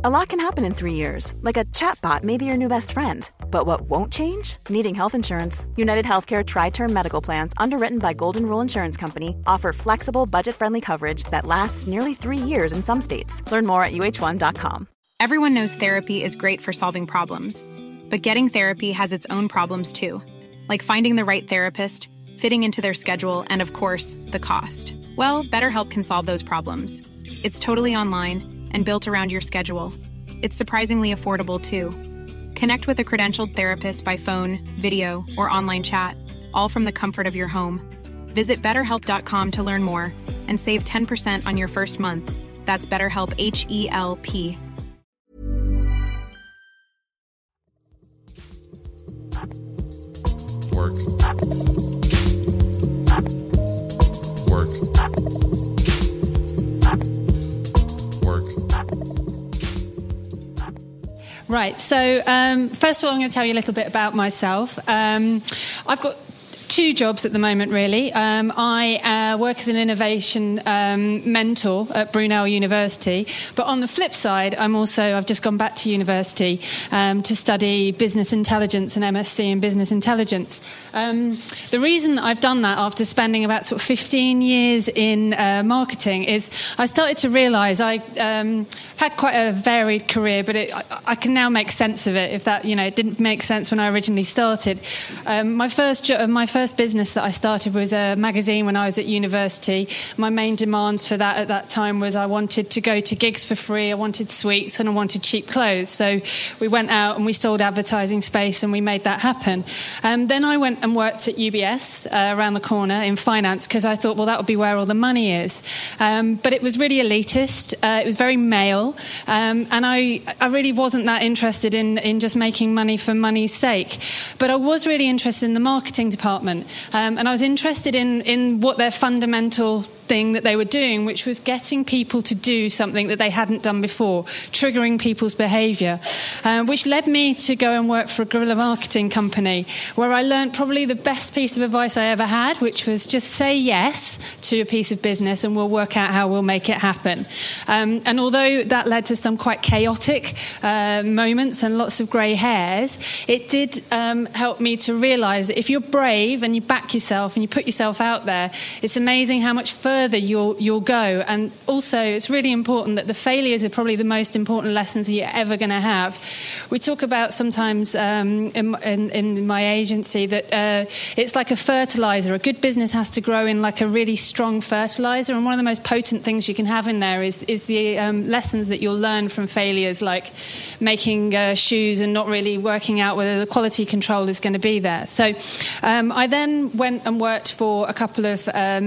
A lot can happen in 3 years, like a chatbot may be your new best friend. But what won't change? Needing health insurance. United Healthcare Tri-Term Medical Plans, underwritten by Golden Rule Insurance Company, offer flexible, budget-friendly coverage that lasts nearly 3 years in some states. Learn more at uh1.com. Everyone knows therapy is great for solving problems. But getting therapy has its own problems too. Like finding the right therapist, fitting into their schedule, and of course, the cost. Well, BetterHelp can solve those problems. It's totally online and built around your schedule. It's surprisingly affordable, too. Connect with a credentialed therapist by phone, video, or online chat, all from the comfort of your home. Visit BetterHelp.com to learn more and save 10% on your first month. That's BetterHelp, H-E-L-P. Work. Work. Work. Right, so first of all, I'm going to tell you a little bit about myself. I've got 2 jobs at the moment, really. I work as an innovation mentor at Brunel University, but on the flip side, I've just gone back to university to study business intelligence and MSc in business intelligence. The reason that I've done that after spending about sort of 15 years in marketing is I started to realise I had quite a varied career, but I can now make sense of it. If that, it didn't make sense when I originally started. My first business that I started was a magazine when I was at university. My main demands for that at that time was I wanted to go to gigs for free, I wanted sweets, and I wanted cheap clothes. So we went out and we sold advertising space and we made that happen. Then I went and worked at UBS around the corner in finance because I thought, well, that would be where all the money is. But it was really elitist. It was very male. And I really wasn't that interested in just making money for money's sake. But I was really interested in the marketing department. And I was interested in what their fundamental thing that they were doing, which was getting people to do something that they hadn't done before, triggering people's behaviour, which led me to go and work for a guerrilla marketing company, where I learned probably the best piece of advice I ever had, which was just say yes to a piece of business and we'll work out how we'll make it happen. And although that led to some quite chaotic moments and lots of grey hairs, it did help me to realise that if you're brave and you back yourself and you put yourself out there, it's amazing how much further you'll go. And also it's really important that the failures are probably the most important lessons that you're ever going to have. We talk about sometimes in my agency that it's like a fertilizer. A good business has to grow in like a really strong fertilizer, and one of the most potent things you can have in there is the lessons that you'll learn from failures, like making shoes and not really working out whether the quality control is going to be there. So I then went and worked for a couple of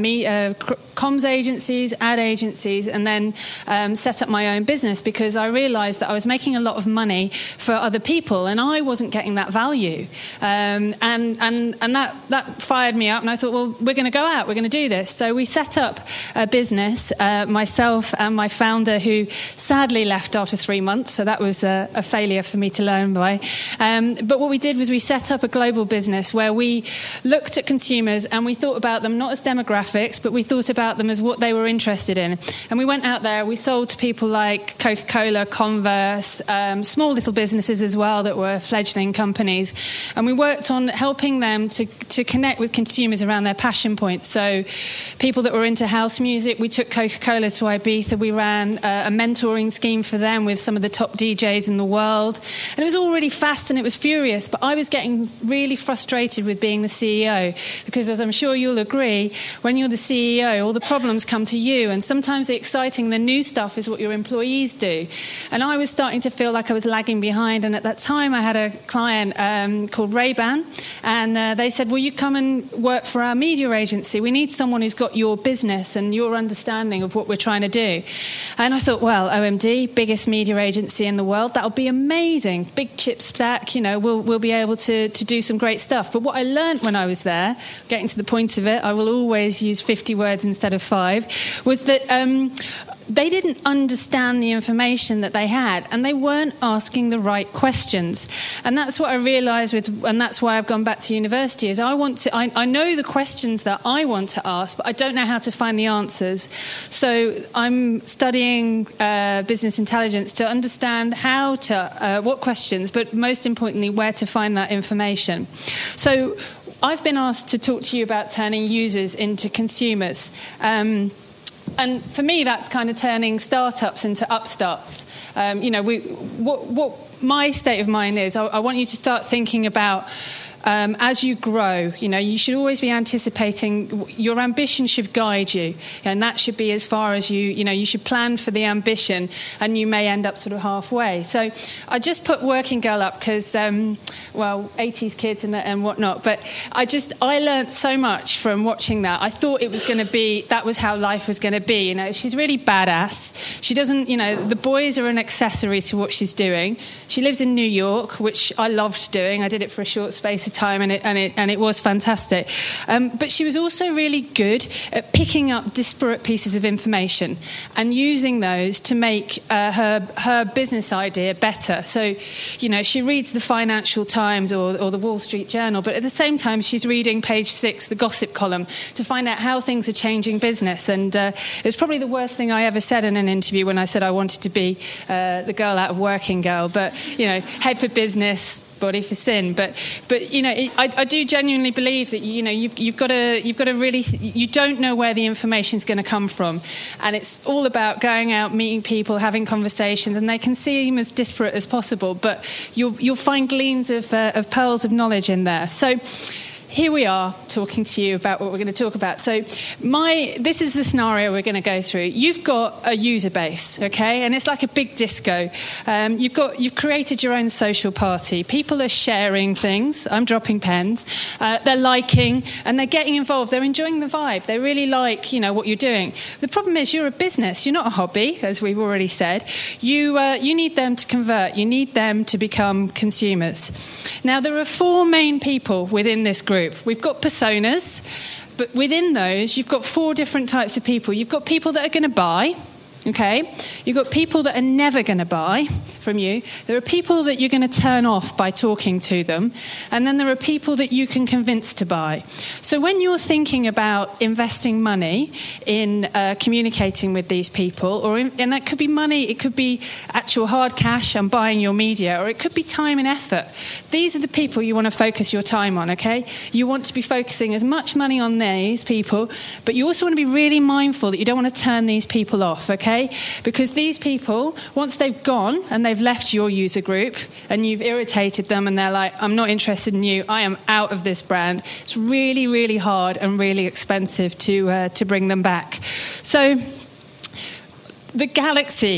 comms agencies, ad agencies, and then set up my own business because I realised that I was making a lot of money for other people and I wasn't getting that value. And that fired me up, and I thought, well, we're going to go out, we're going to do this. So we set up a business, myself and my founder, who sadly left after 3 months, so that was a failure for me to learn by. But what we did was we set up a global business where we looked at consumers and we thought about them not as demographics, but we thought about them as what they were interested in. And we went out there, we sold to people like Coca-Cola, Converse, small little businesses as well that were fledgling companies. And we worked on helping them to connect with consumers around their passion points. So people that were into house music, we took Coca-Cola to Ibiza. We ran a mentoring scheme for them with some of the top DJs in the world. And it was all really fast and it was furious, but I was getting really frustrated with being the CEO because, as I'm sure you'll agree, when you're the CEO, all the problems come to you, and sometimes the exciting, the new stuff is what your employees do. And I was starting to feel like I was lagging behind, and at that time I had a client called Ray-Ban, and they said, will you come and work for our media agency? We need someone who's got your business and your understanding of what we're trying to do. And I thought, well, OMD, biggest media agency in the world, that'll be amazing. Big chip stack, we'll be able to do some great stuff. But what I learned when I was there, getting to the point of it, I will always use 50 words instead of 5, was that they didn't understand the information that they had, and they weren't asking the right questions. And that's what I realised and that's why I've gone back to university, is I know the questions that I want to ask, but I don't know how to find the answers. So I'm studying business intelligence to understand what questions, but most importantly, where to find that information. So I've been asked to talk to you about turning users into consumers. And for me, that's kind of turning startups into upstarts. What my state of mind is, I want you to start thinking about, as you grow, you should always be anticipating. Your ambition should guide you, and that should be as far as you should plan for the ambition, and you may end up sort of halfway. So I just put Working Girl up because, 80s kids and whatnot, but I learnt so much from watching that. I thought that was how life was going to be. She's really badass. She doesn't, the boys are an accessory to what she's doing. She lives in New York, which I loved doing. I did it for a short space of time, and it was fantastic. But she was also really good at picking up disparate pieces of information and using those to make her business idea better. So, she reads the Financial Times or the Wall Street Journal, but at the same time she's reading Page 6, the gossip column, to find out how things are changing business. And it was probably the worst thing I ever said in an interview when I said I wanted to be the girl out of Working Girl, but head for business, body for sin. But I do genuinely believe that you've got to really, you don't know where the information's going to come from, and it's all about going out, meeting people, having conversations, and they can seem as disparate as possible, but you'll find gleans of pearls of knowledge in there. So here we are talking to you about what we're going to talk about. So this is the scenario we're going to go through. You've got a user base, okay? And it's like a big disco. You've created your own social party. People are sharing things. I'm dropping pens. They're liking, and they're getting involved. They're enjoying the vibe. They really like, what you're doing. The problem is you're a business. You're not a hobby, as we've already said. You need them to convert. You need them to become consumers. Now, there are 4 main people within this group. We've got personas, but within those, you've got 4 different types of people. You've got people that are going to buy, okay? You've got people that are never going to buy from you. There are people that you're going to turn off by talking to them. And then there are people that you can convince to buy. So when you're thinking about investing money in communicating with these people, and that could be money, it could be actual hard cash and buying your media, or it could be time and effort. These are the people you want to focus your time on, okay? You want to be focusing as much money on these people, but you also want to be really mindful that you don't want to turn these people off, okay? Because these people, once they've gone and they've left your user group and you've irritated them and they're like, I'm not interested in you, I am out of this brand, it's really, really hard and really expensive to bring them back. So the galaxy.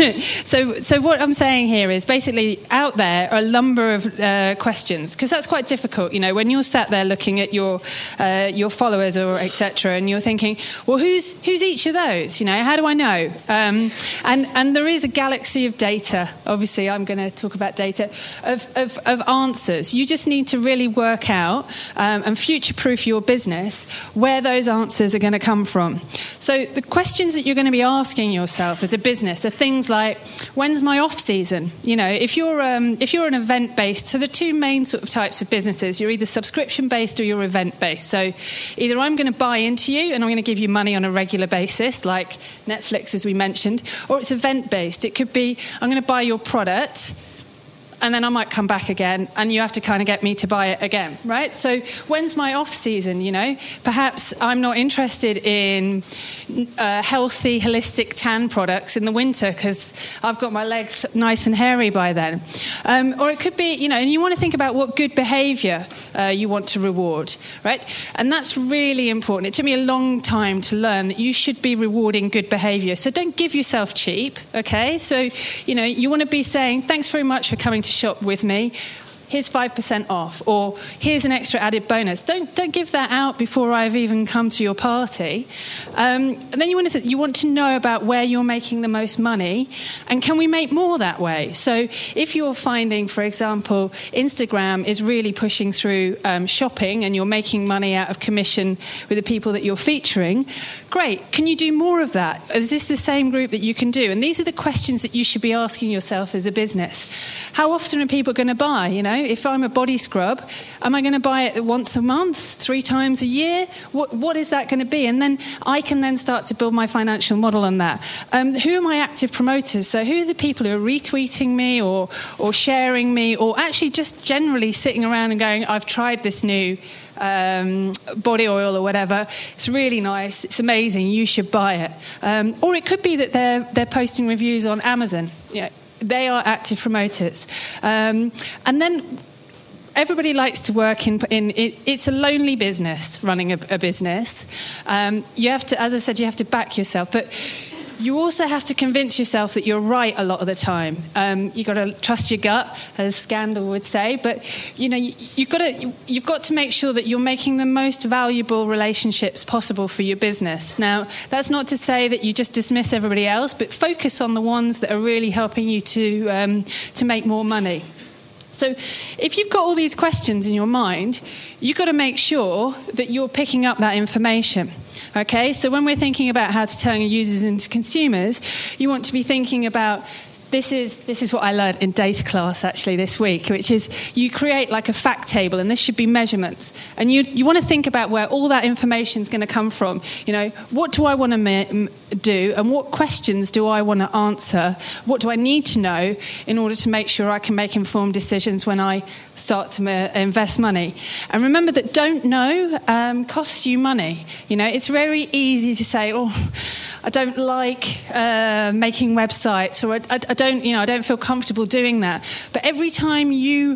So what I'm saying here is basically out there are a number of questions, because that's quite difficult. When you're sat there looking at your followers or etc., and you're thinking, well, who's each of those? How do I know? And there is a galaxy of data. Obviously, I'm going to talk about data of answers. You just need to really work out and future-proof your business where those answers are going to come from. So the questions that you're going to be asking yourself as a business are things like, when's my off season? If you're an event based, so the 2 main sort of types of businesses, you're either subscription based or you're event based. So either I'm going to buy into you and I'm going to give you money on a regular basis, like Netflix, as we mentioned, or it's event based. It could be, I'm going to buy your product, and then I might come back again, and you have to kind of get me to buy it again, right? So when's my off season, Perhaps I'm not interested in healthy, holistic tan products in the winter because I've got my legs nice and hairy by then. Or it could be, and you want to think about what good behaviour you want to reward, right? And that's really important. It took me a long time to learn that you should be rewarding good behaviour. So don't give yourself cheap, okay? So, you want to be saying, thanks very much for coming to shop with me. here's 5% off, or here's an extra added bonus. Don't give that out before I've even come to your party. And then you want to know about where you're making the most money, and can we make more that way? So if you're finding, for example, Instagram is really pushing through shopping, and you're making money out of commission with the people that you're featuring, great. Can you do more of that? Is this the same group that you can do? And these are the questions that you should be asking yourself as a business. How often are people going to buy? You know, if I'm a body scrub, am I going to buy it once a month, 3 times a year? What is that going to be? And then I can then start to build my financial model on that. Who are my active promoters? So who are the people who are retweeting me or sharing me, or actually just generally sitting around and going, I've tried this new body oil or whatever, it's really nice, it's amazing, you should buy it. Or it could be that they're posting reviews on Amazon. You know, they are active promoters. And then everybody likes to work in it's a lonely business, running a business. You have to, as I said, you have to back yourself, but you also have to convince yourself that you're right a lot of the time. You've got to trust your gut, as Scandal would say. But you know, you've got to make sure that you're making the most valuable relationships possible for your business. Now, that's not to say that you just dismiss everybody else, but focus on the ones that are really helping you to make more money. So if you've got all these questions in your mind, you've got to make sure that you're picking up that information. Okay, so when we're thinking about how to turn users into consumers, you want to be thinking about, this is what I learned in data class actually this week, which is you create like a fact table, and this should be measurements. And you want to think about where all that information is going to come from. You know, what do I want to do, and what questions do I want to answer? What do I need to know in order to make sure I can make informed decisions when I start to invest money? And remember that don't know costs you money. You know, it's very easy to say, oh, I don't like making websites, or I don't feel comfortable doing that. But every time you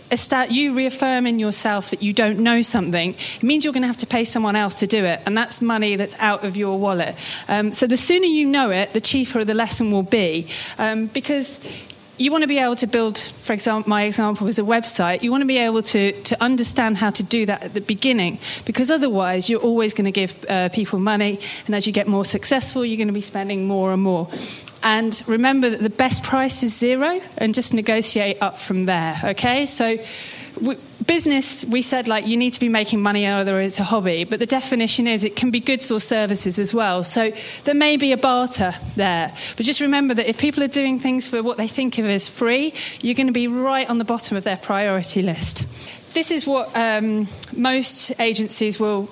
reaffirm in yourself that you don't know something, it means you're going to have to pay someone else to do it, and that's money that's out of your wallet. So the sooner you know it, the cheaper the lesson will be, because you want to be able to build, for example, my example was a website. You want to be able to understand how to do that at the beginning, because otherwise you're always going to give people money, and as you get more successful, you're going to be spending more and more. And remember that the best price is 0, and just negotiate up from there, okay? So business, we said, like, you need to be making money, other it's a hobby, but the definition is it can be goods or services as well. So there may be a barter there, but just remember that if people are doing things for what they think of as free, you're going to be right on the bottom of their priority list. This is what most agencies will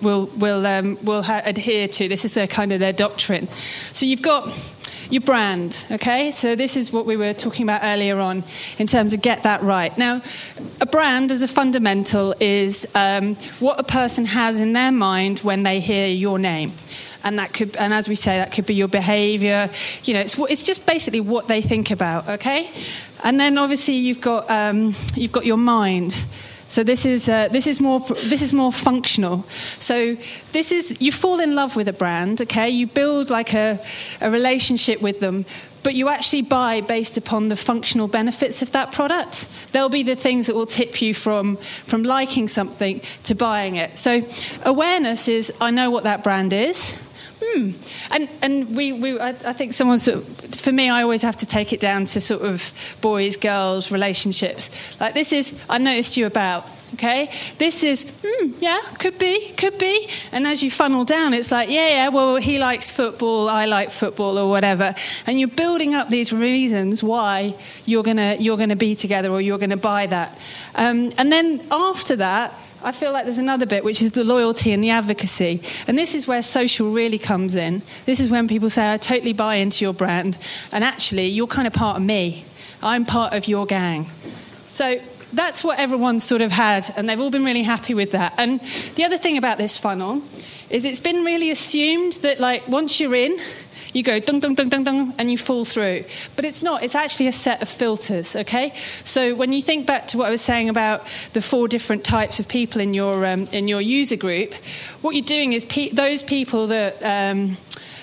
adhere to. This is their doctrine. So you've got your brand, okay? So this is what we were talking about earlier on in terms of get that right. Now, a brand as a fundamental is what a person has in their mind when they hear your name. And that could, and as we say, that could be your behaviour. You know, it's just basically what they think about, okay? And then obviously you've got your mind. So this is more functional. So this is, you fall in love with a brand, okay? You build like a relationship with them, but you actually buy based upon the functional benefits of that product. They'll be the things that will tip you from liking something to buying it. So awareness is, I know what that brand is. And I think for me, I always have to take it down to sort of boys, girls, relationships. Like, this is, I noticed you about, okay? This is, yeah, could be. And as you funnel down, it's like, yeah, well, he likes football, I like football, or whatever. And you're building up these reasons why you're gonna be together, or you're gonna buy that. And then after that, I feel like there's another bit, which is the loyalty and the advocacy. And this is where social really comes in. This is when people say, I totally buy into your brand. And actually, you're kind of part of me. I'm part of your gang. So that's what everyone's sort of had, and they've all been really happy with that. And the other thing about this funnel is it's been really assumed that, like, once you're in, you go dung, dung, dung, dung, dung, and you fall through. But it's not. It's actually a set of filters, okay? So when you think back to what I was saying about the 4 different types of people in your user group, what you're doing is those people that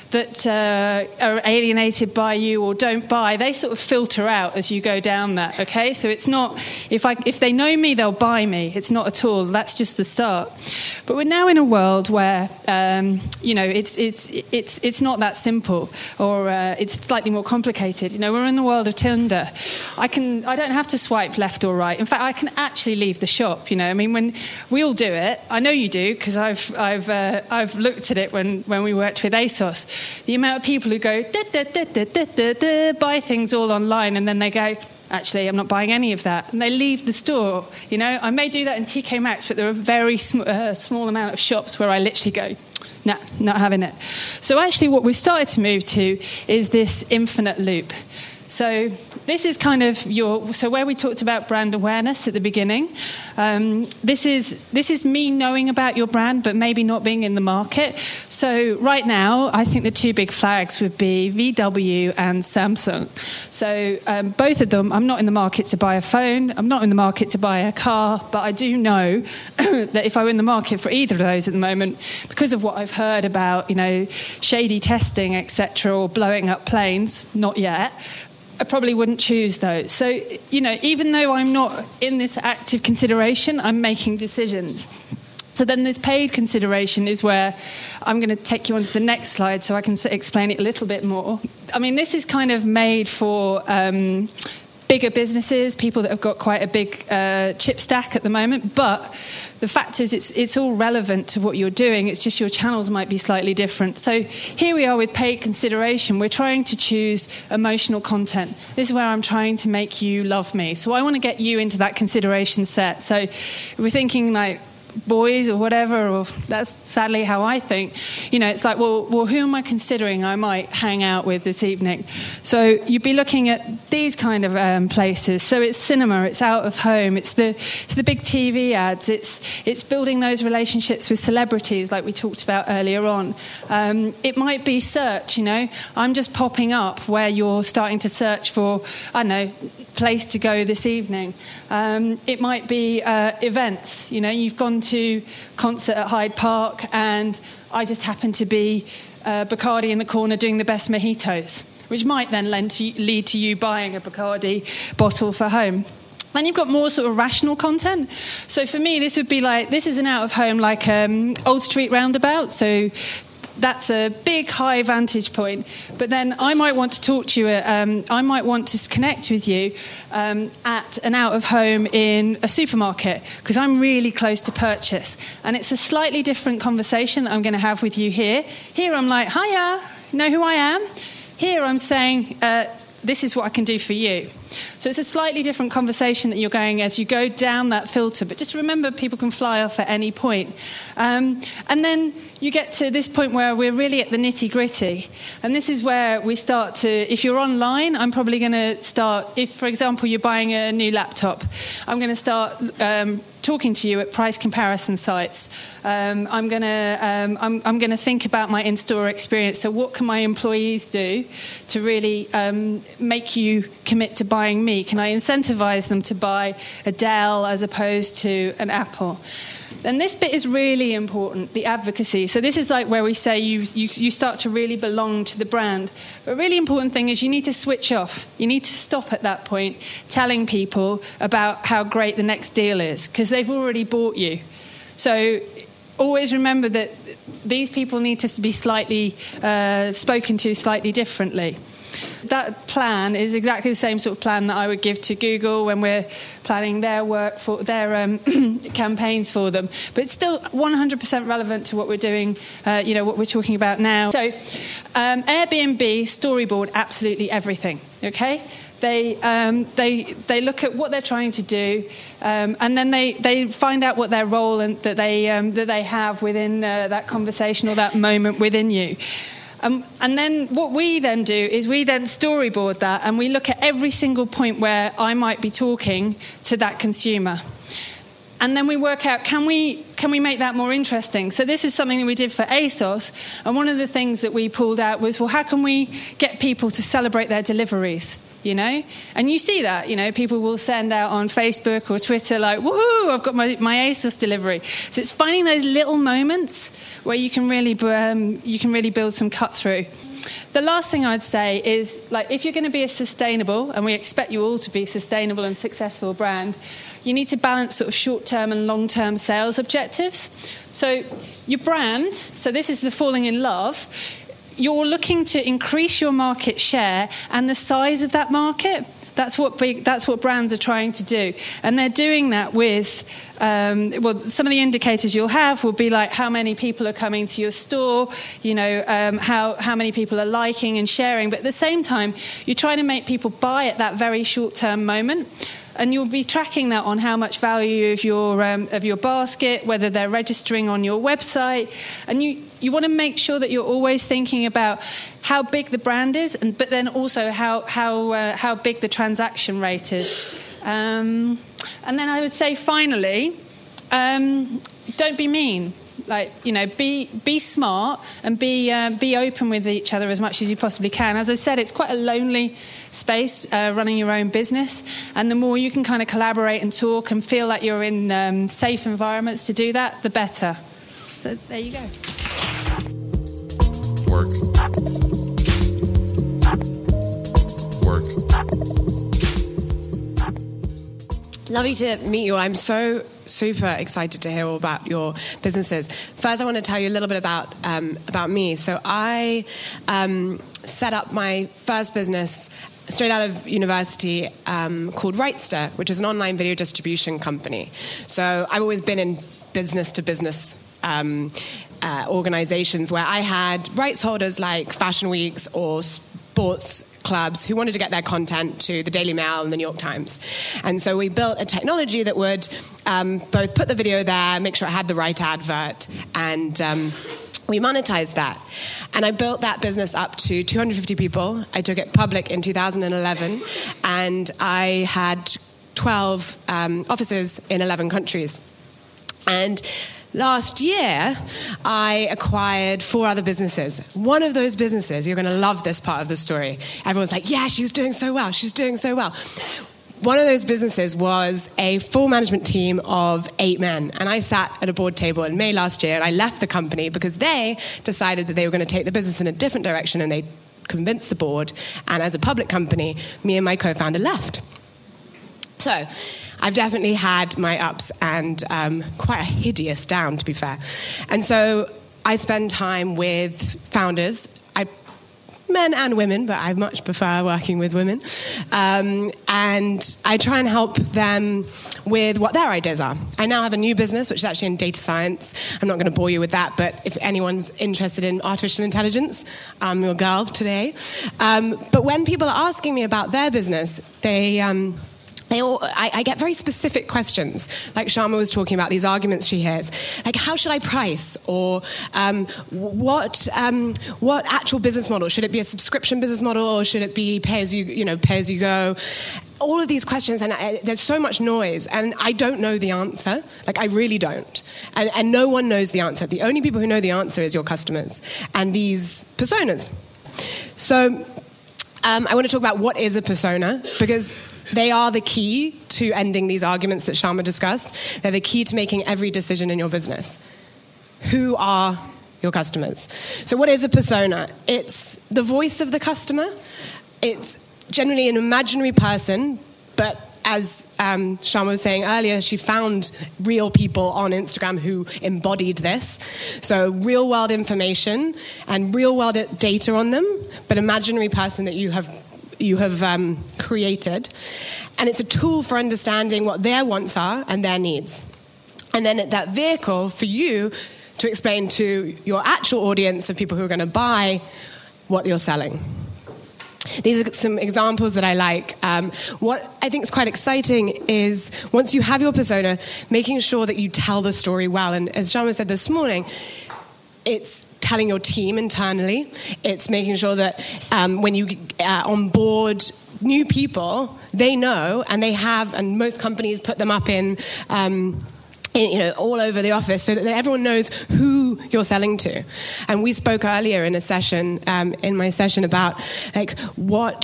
that are alienated by you or don't buy, they sort of filter out as you go down that, okay? So it's not, if they know me, they'll buy me. It's not at all. That's just the start. But we're now in a world where, it's not that simple, or it's slightly more complicated. You know, we're in the world of Tinder. I don't have to swipe left or right. In fact, I can actually leave the shop, you know. I mean, when we all do it, I know you do, because I've looked at it when we worked with ASOS. The amount of people who go buy things all online, and then they go, actually, I'm not buying any of that, and they leave the store. You know, I may do that in TK Maxx, but there are a very small amount of shops where I literally go, no, not having it. So actually, what we've started to move to is this infinite loop. So this is kind of so where we talked about brand awareness at the beginning. This is me knowing about your brand, but maybe not being in the market. So right now, I think the two big flags would be VW and Samsung. So both of them, I'm not in the market to buy a phone. I'm not in the market to buy a car, but I do know that if I were in the market for either of those at the moment, because of what I've heard about, you know, shady testing, etc., or blowing up planes, not yet, I probably wouldn't choose those. So, you know, even though I'm not in this active consideration, I'm making decisions. So then this paid consideration is where I'm going to take you on to the next slide so I can explain it a little bit more. I mean, this is kind of made for bigger businesses, people that have got quite a big chip stack at the moment, but the fact is it's all relevant to what you're doing. It's just your channels might be slightly different. So here we are with paid consideration. We're trying to choose emotional content. This is where I'm trying to make you love me. So I want to get you into that consideration set. So if we're thinking like boys or whatever, or that's sadly how I think, you know, it's like, well, who am I considering I might hang out with this evening? So you'd be looking at these kind of places. So it's cinema, it's out of home, it's the big TV ads, it's building those relationships with celebrities like we talked about earlier on. It might be search, you know, I'm just popping up where you're starting to search for, I don't know, place to go this evening. It might be events, you know, you've gone to concert at Hyde Park and I just happen to be Bacardi in the corner doing the best mojitos, which might then lead to you buying a Bacardi bottle for home. Then you've got more sort of rational content. So for me, this would be like, this is an out-of-home, like Old Street Roundabout, so that's a big, high vantage point. But then I might want to talk to you, I might want to connect with you at an out-of-home in a supermarket, because I'm really close to purchase. And it's a slightly different conversation that I'm going to have with you here. Here I'm like, hiya, know who I am? Here I'm saying, this is what I can do for you. So it's a slightly different conversation that you're going as you go down that filter. But just remember, people can fly off at any point. And then you get to this point where we're really at the nitty-gritty. And this is where we start to, if you're online, I'm probably going to start, if, for example, you're buying a new laptop, I'm going to start talking to you at price comparison sites. I'm going to think about my in-store experience. So what can my employees do to really make you commit to buying me? Can I incentivize them to buy a Dell as opposed to an Apple? And this bit is really important, the advocacy. So this is like where we say you start to really belong to the brand. But a really important thing is you need to switch off. You need to stop at that point telling people about how great the next deal is, because they've already bought you. So always remember that these people need to be slightly spoken to slightly differently. That plan is exactly the same sort of plan that I would give to Google when we're planning their work for their campaigns for them. But it's still 100% relevant to what we're doing, what we're talking about now. So Airbnb storyboard absolutely everything, okay? They look at what they're trying to do, and then they find out what their role and that they have within that conversation or that moment within you. And then what we then do is we then storyboard that, and we look at every single point where I might be talking to that consumer. And then we work out, can we make that more interesting? So this is something that we did for ASOS, and one of the things that we pulled out was, well, how can we get people to celebrate their deliveries? you know? And you see that, you know, people will send out on Facebook or Twitter like, woohoo, I've got my ASOS delivery. So it's finding those little moments where you can really build some cut through. The last thing I'd say is, like, if you're going to be a sustainable, and we expect you all to be sustainable and successful brand, you need to balance sort of short-term and long-term sales objectives. So your brand, so this is the falling in love, you're looking to increase your market share and the size of that market. That's what brands are trying to do. And they're doing that with, some of the indicators you'll have will be like how many people are coming to your store, you know, how many people are liking and sharing. But at the same time, you're trying to make people buy at that very short-term moment. And you'll be tracking that on how much value of your basket, whether they're registering on your website. And you want to make sure that you're always thinking about how big the brand is, but then also how big the transaction rate is. And then I would say, finally, don't be mean. Like, you know, be smart and be open with each other as much as you possibly can. As I said, it's quite a lonely space running your own business, and the more you can kind of collaborate and talk and feel like you're in safe environments to do that, the better. So, there you go. Work. Lovely to meet you. I'm so super excited to hear all about your businesses. First, I want to tell you a little bit about me. So I set up my first business straight out of university called Rightster, which is an online video distribution company. So I've always been in business-to-business organizations where I had rights holders like Fashion Weeks or sports clubs who wanted to get their content to the Daily Mail and the New York Times. And so we built a technology that would both put the video there, make sure it had the right advert, and we monetized that. And I built that business up to 250 people. I took it public in 2011, and I had 12 offices in 11 countries. And last year, I acquired 4 other businesses. One of those businesses, you're going to love this part of the story. Everyone's like, yeah, she was doing so well. She's doing so well. One of those businesses was a full management team of 8 men. And I sat at a board table in May last year, and I left the company because they decided that they were going to take the business in a different direction, and they convinced the board. And as a public company, me and my co-founder left. So I've definitely had my ups and quite a hideous down, to be fair. And so I spend time with founders, men and women, but I much prefer working with women. And I try and help them with what their ideas are. I now have a new business, which is actually in data science. I'm not going to bore you with that, but if anyone's interested in artificial intelligence, I'm your girl today. But when people are asking me about their business, I get very specific questions, like Sharma was talking about, these arguments she hears, like how should I price, or what actual business model, should it be a subscription business model, or should it be pay as you go? All of these questions, and there's so much noise, and I don't know the answer. Like, I really don't, and no one knows the answer. The only people who know the answer is your customers and these personas. So I want to talk about what is a persona, because they are the key to ending these arguments that Sharma discussed. They're the key to making every decision in your business. Who are your customers? So what is a persona? It's the voice of the customer. It's generally an imaginary person, but as Sharma was saying earlier, she found real people on Instagram who embodied this. So real-world information and real-world data on them, but imaginary person that you have created, and it's a tool for understanding what their wants are and their needs, and then that vehicle for you to explain to your actual audience of people who are going to buy what you're selling. These are some examples that I like. What I think is quite exciting is once you have your persona, making sure that you tell the story well. And as Sharma said this morning, it's telling your team internally. It's making sure that when you onboard new people, they know, and they have, and most companies put them up in all over the office, so that everyone knows who you're selling to. And we spoke earlier in a session, in my session, about like what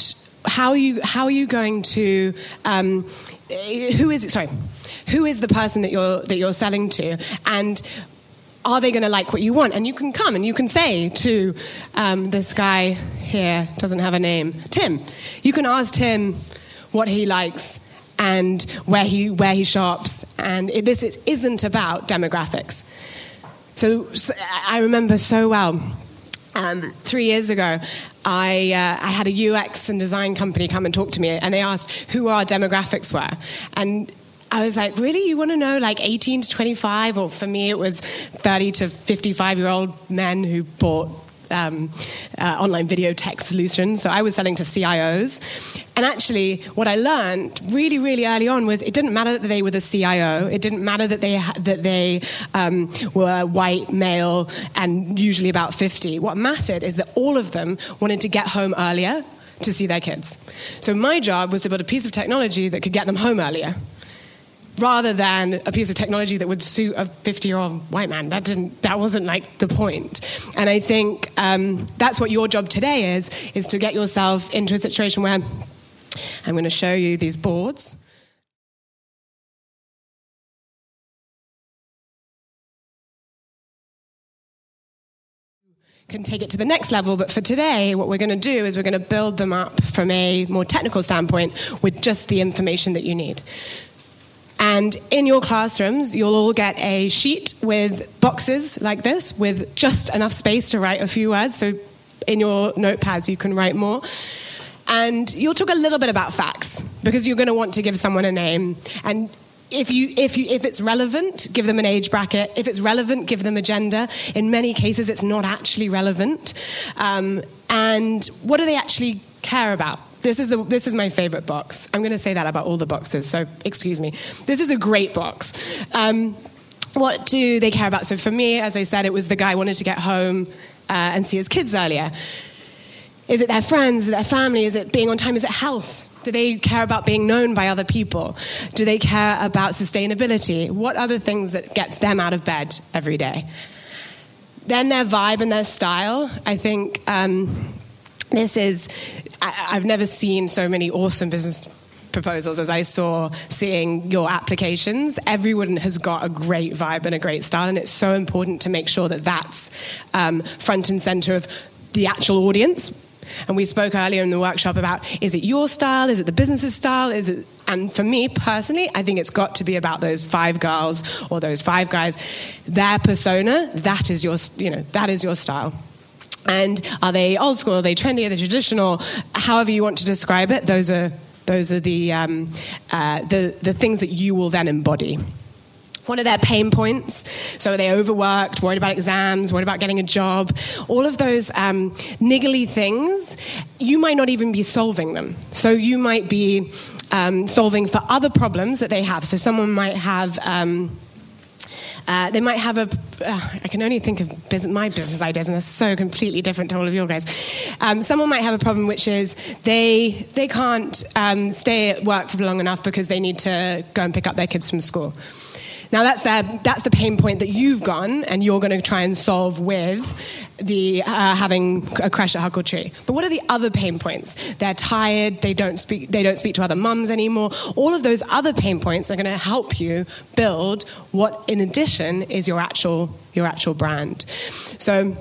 how are you going to who is the person that you're selling to, and are they going to like what you want? And you can come and you can say to this guy here, doesn't have a name, Tim. You can ask Tim what he likes and where he shops, and this isn't about demographics. So I remember so well, 3 years ago, I had a UX and design company come and talk to me, and they asked who our demographics were. And I was like, really? You want to know like 18 to 25? Or for me, it was 30 to 55-year-old men who bought online video tech solutions. So I was selling to CIOs. And actually, what I learned really, really early on was it didn't matter that they were the CIO. It didn't matter that they were white, male, and usually about 50. What mattered is that all of them wanted to get home earlier to see their kids. So my job was to build a piece of technology that could get them home earlier, rather than a piece of technology that would suit a 50-year-old white man. That wasn't like the point. And I think that's what your job today is to get yourself into a situation where I'm going to show you these boards. Can take it to the next level, but for today, what we're going to do is we're going to build them up from a more technical standpoint with just the information that you need. And in your classrooms, you'll all get a sheet with boxes like this, with just enough space to write a few words. So in your notepads, you can write more. And you'll talk a little bit about facts, because you're going to want to give someone a name. And if it's relevant, give them an age bracket. If it's relevant, give them a gender. In many cases, it's not actually relevant. And what do they actually care about? This is my favorite box. I'm going to say that about all the boxes, so excuse me. This is a great box. What do they care about? So for me, as I said, it was the guy who wanted to get home and see his kids earlier. Is it their friends? Is it their family? Is it being on time? Is it health? Do they care about being known by other people? Do they care about sustainability? What other things that gets them out of bed every day? Then their vibe and their style. I think I've never seen so many awesome business proposals as I saw seeing your applications. Everyone has got a great vibe and a great style, and it's so important to make sure that that's front and center of the actual audience. And we spoke earlier in the workshop about, is it your style? Is it the business's style? And for me personally, I think it's got to be about those 5 girls or those 5 guys. Their persona, that is your style. And are they old school? Are they trendy? Are they traditional? However you want to describe it, those are the things that you will then embody. What are their pain points? So are they overworked, worried about exams, worried about getting a job? All of those niggly things, you might not even be solving them. So you might be solving for other problems that they have. So someone might have... they might have I can only think of my business ideas, and they're so completely different to all of your guys. Someone might have a problem, which is they can't stay at work for long enough because they need to go and pick up their kids from school. Now that's the pain point that you've gone, and you're going to try and solve with the having a crash at Huckletree. But what are the other pain points? They're tired. They don't speak to other mums anymore. All of those other pain points are going to help you build what, in addition, is your actual brand. So.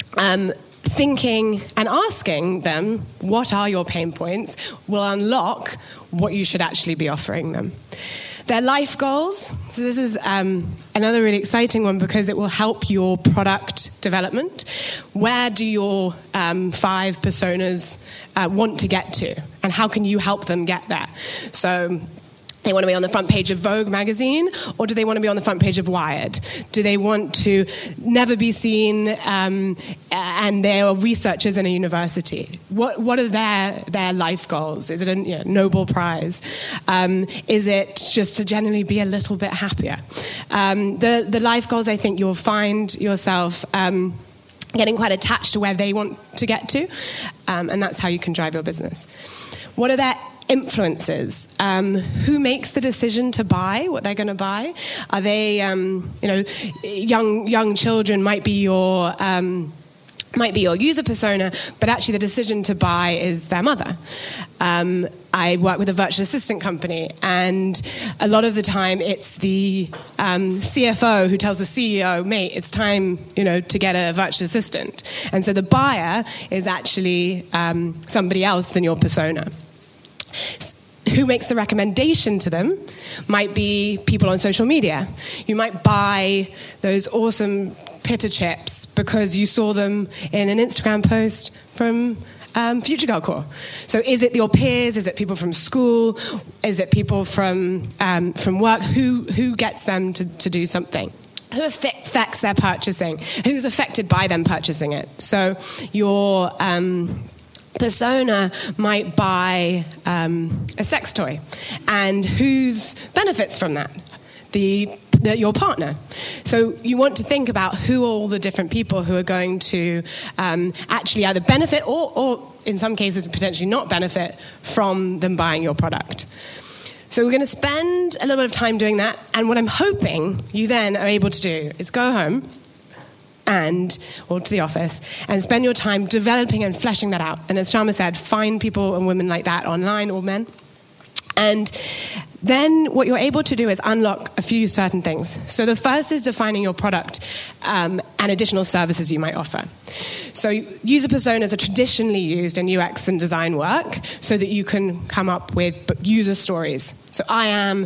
Thinking and asking them, what are your pain points, will unlock what you should actually be offering them. Their life goals. So this is another really exciting one because it will help your product development. Where do your 5 personas want to get to? And how can you help them get there? So they want to be on the front page of Vogue magazine, or do they want to be on the front page of Wired? Do they want to never be seen and they are researchers in a university? What are their life goals? Is it a Nobel Prize? Is it just to generally be a little bit happier? The life goals, I think you'll find yourself getting quite attached to where they want to get to, and that's how you can drive your business. What are their influences? Who makes the decision to buy what they're going to buy? Are they, young children might be your user persona, but actually the decision to buy is their mother. I work with a virtual assistant company, and a lot of the time it's the CFO who tells the CEO, mate, it's time, to get a virtual assistant. And so the buyer is actually somebody else than your persona. Who makes the recommendation to them might be people on social media. You might buy those awesome pita chips because you saw them in an Instagram post from Future Girl Core. So is it your peers? Is it people from school? Is it people from work? Who gets them to do something? Who affects their purchasing? Who's affected by them purchasing it? So your persona might buy a sex toy, and who's benefits from that? Your partner. So you want to think about who are all the different people who are going to actually either benefit or in some cases potentially not benefit from them buying your product. So we're going to spend a little bit of time doing that, and what I'm hoping you then are able to do is go home or to the office and spend your time developing and fleshing that out. And as Sharma said, find people and women like that online, or men. And then what you're able to do is unlock a few certain things. So the first is defining your product and additional services you might offer. So user personas are traditionally used in UX and design work so that you can come up with user stories. So I'm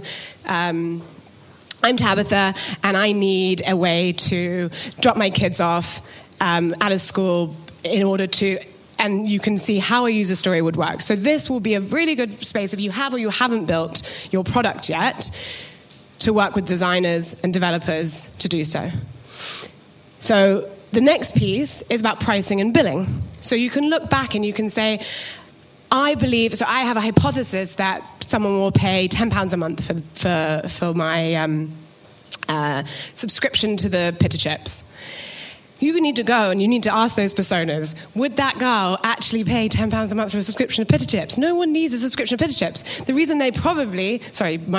Tabitha, and I need a way to drop my kids off out of school in order to... And you can see how a user story would work. So this will be a really good space if you have or you haven't built your product yet to work with designers and developers to do so. So the next piece is about pricing and billing. So you can look back and you can say, I have a hypothesis that someone will pay £10 a month for my subscription to the pita chips. You need to go and you need to ask those personas, would that girl actually pay £10 a month for a subscription of pita chips? No one needs a subscription of pita chips. The reason they probably like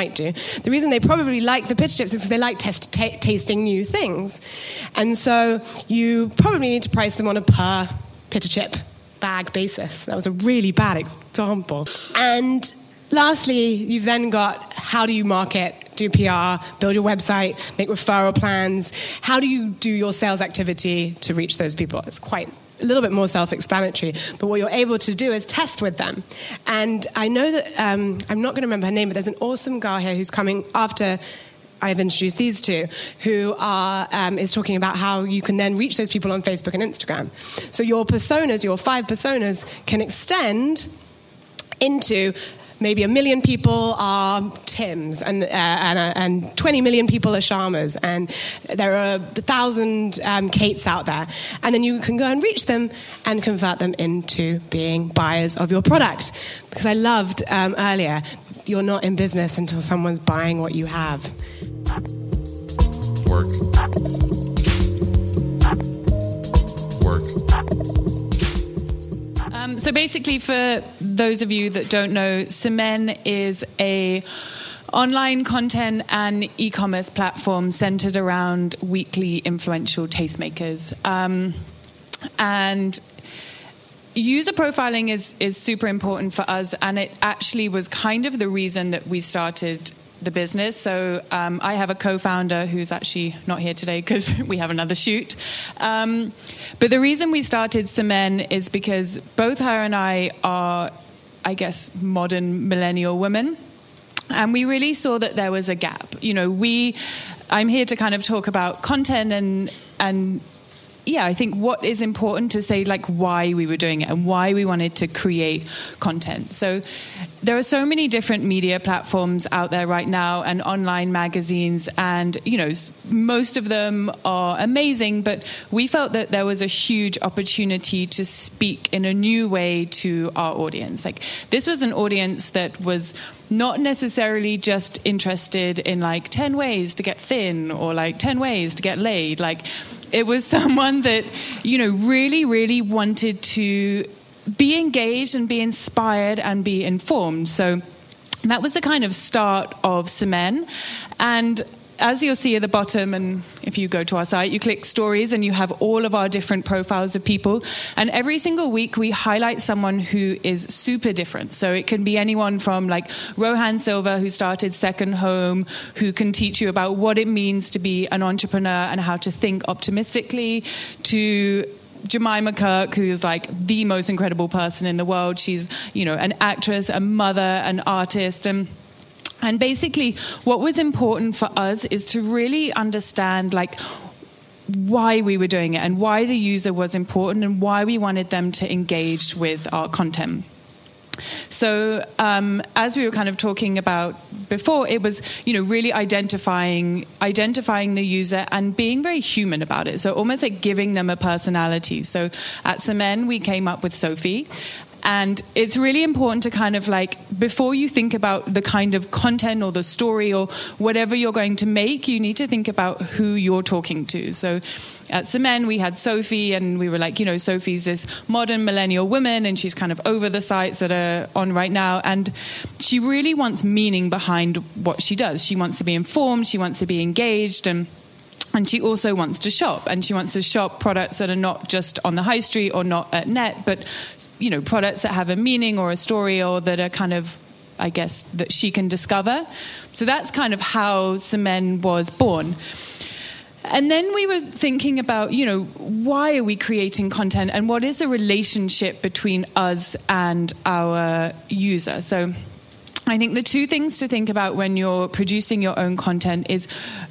the pita chips is because they like tasting new things. And so you probably need to price them on a per pita chip bag basis. That was a really bad example. And lastly, you've then got how do you market, do PR, build your website, make referral plans. How do you do your sales activity to reach those people? It's quite a little bit more self-explanatory, but what you're able to do is test with them. And I know that, I'm not going to remember her name, but there's an awesome girl here who's coming after I've introduced these two, who is talking about how you can then reach those people on Facebook and Instagram. So your personas, your 5 personas, can extend into... Maybe 1 million people are Tims, and 20 million people are Sharmas, and there are 1,000 Kates out there. And then you can go and reach them and convert them into being buyers of your product. Because I loved earlier, you're not in business until someone's buying what you have. Work. So basically, for those of you that don't know, Semen is a online content and e-commerce platform centered around weekly influential tastemakers. And user profiling is super important for us, and it actually was kind of the reason that we started the business. So I have a co-founder who's actually not here today because we have another shoot. But the reason we started Semen is because both her and I are, I guess, modern millennial women. And we really saw that there was a gap. I'm here to kind of talk about content and yeah, I think what is important to say, like, why we were doing it and why we wanted to create content. So there are so many different media platforms out there right now and online magazines, and, most of them are amazing, but we felt that there was a huge opportunity to speak in a new way to our audience. Like, this was an audience that was not necessarily just interested in 10 ways to get thin or 10 ways to get laid. It was someone that, really, really wanted to be engaged and be inspired and be informed. So that was the kind of start of Semen. And as you'll see at the bottom, and if you go to our site, you click stories and you have all of our different profiles of people. And every single week we highlight someone who is super different. So it can be anyone from like Rohan Silva, who started Second Home, who can teach you about what it means to be an entrepreneur and how to think optimistically, to Jemima Kirk, who is like the most incredible person in the world. She's, an actress, a mother, an artist, and basically what was important for us is to really understand like why we were doing it and why the user was important and why we wanted them to engage with our content. So as we were kind of talking about before, it was, really identifying the user and being very human about it. So almost like giving them a personality. So at Semen, we came up with Sophie. And it's really important to kind of like, before you think about the kind of content or the story or whatever you're going to make, you need to think about who you're talking to. So at Semen, we had Sophie, and we were like, Sophie's this modern millennial woman, and she's kind of over the sites that are on right now. And she really wants meaning behind what she does. She wants to be informed. She wants to be engaged. And she also wants to shop, and she wants to shop products that are not just on the high street or not at net, but, products that have a meaning or a story or that are kind of, I guess, that she can discover. So that's kind of how Semen was born. And then we were thinking about, why are we creating content and what is the relationship between us and our user? So I think the two things to think about when you're producing your own content is,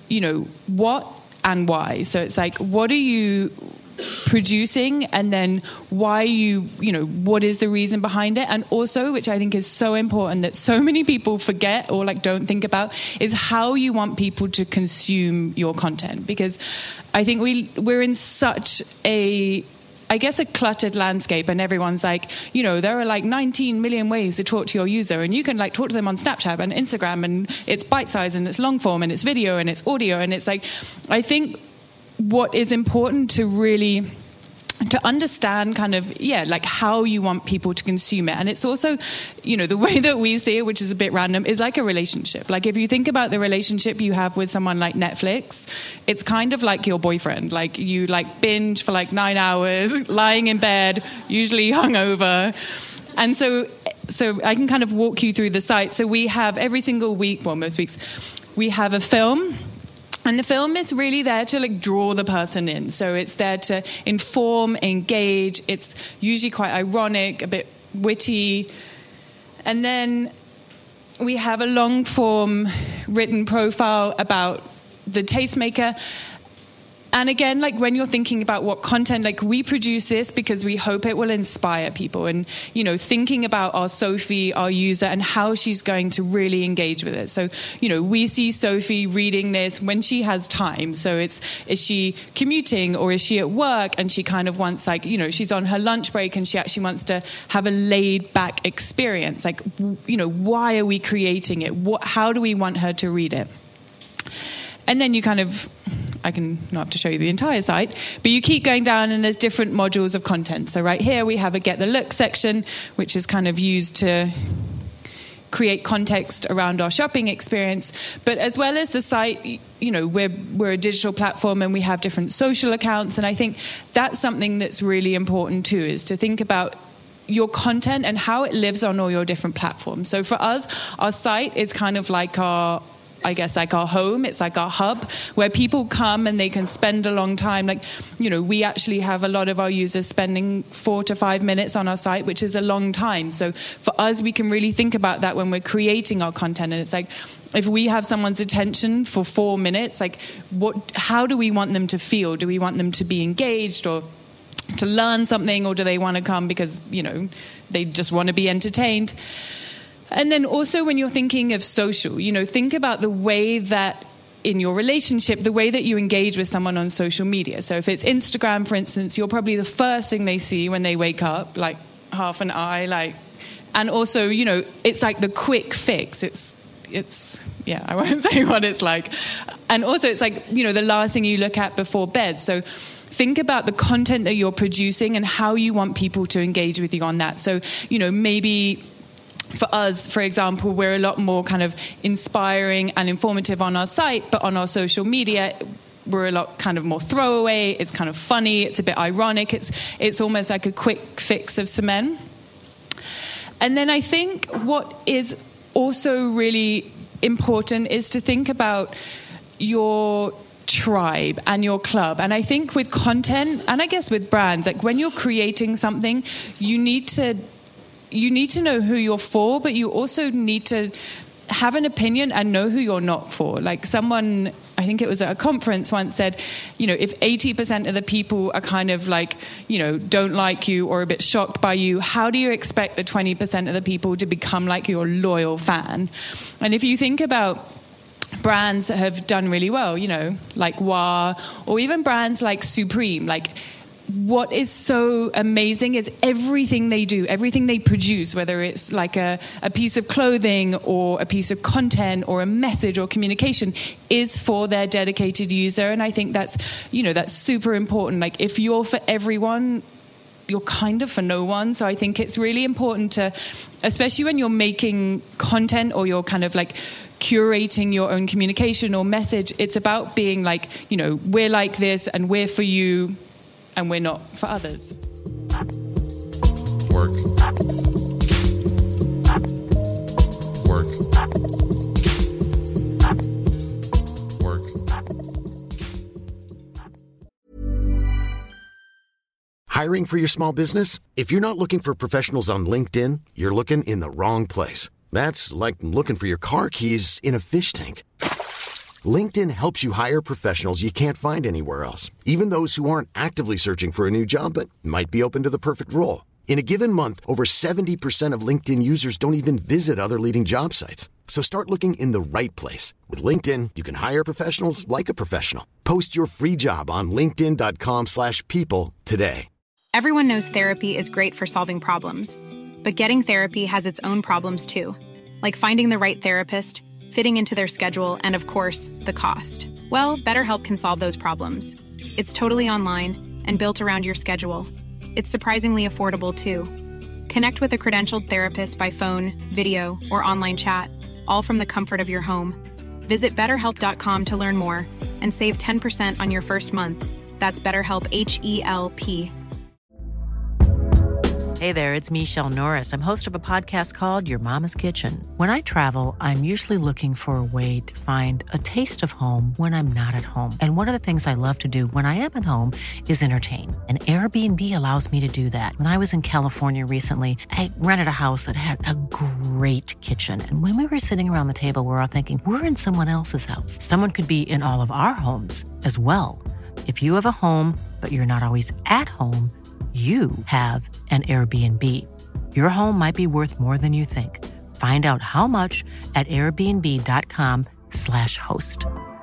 what and why. So it's like, what are you producing, and then why what is the reason behind it? And also, which I think is so important that so many people forget or like don't think about, is how you want people to consume your content. Because I think we're in such a cluttered landscape, and everyone's like, there are like 19 million ways to talk to your user, and you can like talk to them on Snapchat and Instagram, and it's bite size and it's long form and it's video and it's audio. And it's like, I think what is important to really to understand kind of, like how you want people to consume it. And it's also, the way that we see it, which is a bit random, is like a relationship. Like if you think about the relationship you have with someone like Netflix, it's kind of like your boyfriend. Like you like binge for like 9 hours, lying in bed, usually hungover. And so I can kind of walk you through the site. So we have every single week, well, most weeks, we have a film. And the film is really there to like draw the person in. So it's there to inform, engage. It's usually quite ironic, a bit witty. And then we have a long form written profile about the tastemaker. And again, like when you're thinking about what content, like we produce this because we hope it will inspire people. And, thinking about our Sophie, our user, and how she's going to really engage with it. So, we see Sophie reading this when she has time. So is she commuting or is she at work? And she kind of wants like, she's on her lunch break and she actually wants to have a laid back experience. Like, why are we creating it? How do we want her to read it? And then you kind of, I can not have to show you the entire site, but you keep going down and there's different modules of content. So right here we have a Get the Look section, which is kind of used to create context around our shopping experience. But as well as the site, we're a digital platform and we have different social accounts. And I think that's something that's really important too, is to think about your content and how it lives on all your different platforms. So for us, our site is kind of like our home. It's like our hub where people come and they can spend a long time. Like, we actually have a lot of our users spending 4 to 5 minutes on our site, which is a long time. So for us, we can really think about that when we're creating our content. And it's like, if we have someone's attention for 4 minutes, like how do we want them to feel? Do we want them to be engaged or to learn something, or do they want to come because, they just want to be entertained? And then also when you're thinking of social, think about the way that in your relationship, the way that you engage with someone on social media. So if it's Instagram, for instance, you're probably the first thing they see when they wake up, like half an eye, and also, it's like the quick fix. It's I won't say what it's like. And also it's like, the last thing you look at before bed. So think about the content that you're producing and how you want people to engage with you on that. So, maybe for us, for example, we're a lot more kind of inspiring and informative on our site, but on our social media, we're a lot kind of more throwaway. It's kind of funny. It's a bit ironic. It's almost like a quick fix of cement. And then I think what is also really important is to think about your tribe and your club. And I think with content, and I guess with brands, like when you're creating something, you need to know who you're for, but you also need to have an opinion and know who you're not for. Like someone, I think it was at a conference once said, if 80% of the people are kind of like, don't like you or a bit shocked by you, how do you expect the 20% of the people to become like your loyal fan? And if you think about brands that have done really well, like WA, or even brands like Supreme, like what is so amazing is everything they do, everything they produce, whether it's like a piece of clothing or a piece of content or a message or communication, is for their dedicated user. And I think that's super important. Like if you're for everyone, you're kind of for no one. So I think it's really important to, especially when you're making content or you're kind of like curating your own communication or message, it's about being like, we're like this and we're for you, and we're not for others. Work. Work. Work. Hiring for your small business? If you're not looking for professionals on LinkedIn, you're looking in the wrong place. That's like looking for your car keys in a fish tank. LinkedIn helps you hire professionals you can't find anywhere else, even those who aren't actively searching for a new job but might be open to the perfect role. In a given month, over 70% of LinkedIn users don't even visit other leading job sites. So start looking in the right place. With LinkedIn, you can hire professionals like a professional. Post your free job on linkedin.com/people today. Everyone knows therapy is great for solving problems, but getting therapy has its own problems too, like finding the right therapist, fitting into their schedule, and of course, the cost. Well, BetterHelp can solve those problems. It's totally online and built around your schedule. It's surprisingly affordable too. Connect with a credentialed therapist by phone, video, or online chat, all from the comfort of your home. Visit BetterHelp.com to learn more and save 10% on your first month. That's BetterHelp, H-E-L-P. Hey there, it's Michelle Norris. I'm host of a podcast called Your Mama's Kitchen. When I travel, I'm usually looking for a way to find a taste of home when I'm not at home. And one of the things I love to do when I am at home is entertain. And Airbnb allows me to do that. When I was in California recently, I rented a house that had a great kitchen. And when we were sitting around the table, we were all thinking, we're in someone else's house. Someone could be in all of our homes as well. If you have a home, but you're not always at home, you have an Airbnb. Your home might be worth more than you think. Find out how much at airbnb.com/host.